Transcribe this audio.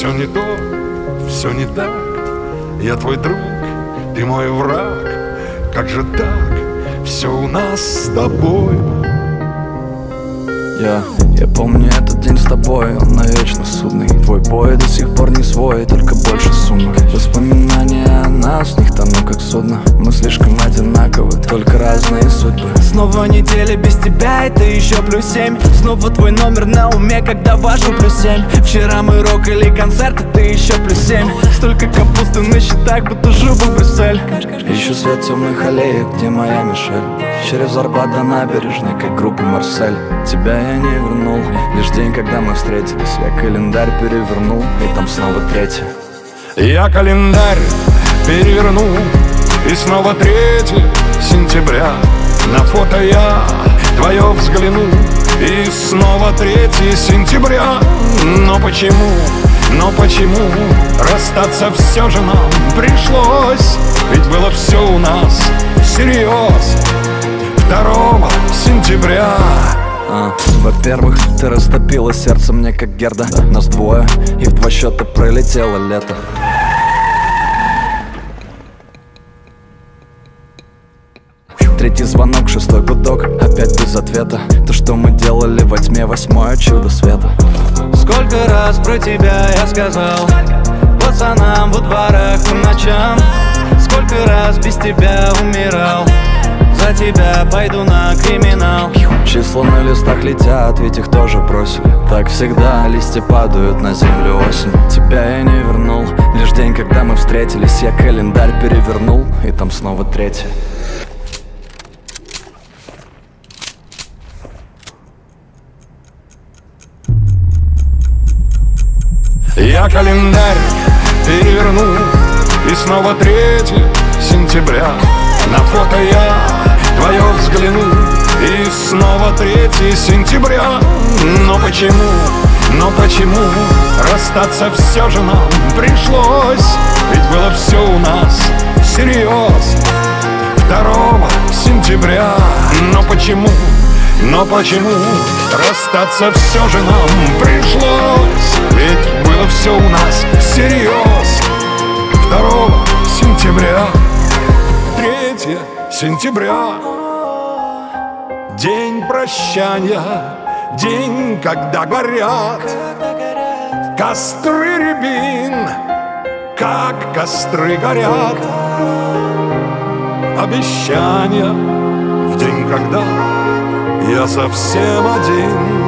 Все не то, все не так. Я твой друг, ты мой враг. Как же так? Все у нас с тобой. Я помню этот день с тобой, он навечно судный. Твой бой до сих пор не свой, только больше сумок. Воспоминания о нас, в них тону как судно. Мы слишком одинаковы, только разные судьбы. Снова неделя без тебя, это еще +7. Снова твой номер на уме, когда важно +7. Вчера мы рок или концерт, а ты еще +7. Столько капусты на счетах, будто жил бы в Брюссель. Ищу свет темных аллеек, где моя Мишель. Через Арбат до набережной, как группа Марсель. Тебя я не вернул, лишь день, когда мы встретились. Я календарь перевернул, и там снова 3. Я календарь переверну, и снова 3 сентября. На фото я твое взгляну, и снова 3 сентября. Но почему расстаться все же нам пришлось? Ведь было все у нас всерьез 2 сентября. Во-первых, ты растопила сердце мне как Герда. Нас двое, и в 2 счета пролетело лето. Третий звонок, 6-й гудок, опять без ответа. То, что мы делали во тьме, 8-е чудо света. Сколько раз про тебя я сказал пацанам во дворах по ночам. Сколько раз без тебя умирал. За тебя пойду на криминал. Числа на листах летят, ведь их тоже бросили. Так всегда листья падают на землю осень. Тебя я не вернул, лишь день, когда мы встретились. Я календарь перевернул, и там снова 3. Я календарь переверну, и снова 3 сентября. На фото я твое взгляну, и снова 3 сентября. Но почему расстаться все же нам пришлось? Ведь было все у нас всерьез 2 сентября. Но почему расстаться все же нам пришлось? Ведь было все у нас всерьез 2 сентября. 3 сентября. День прощания, день, когда горят костры рябин, как костры горят. Обещания в день, когда я совсем один.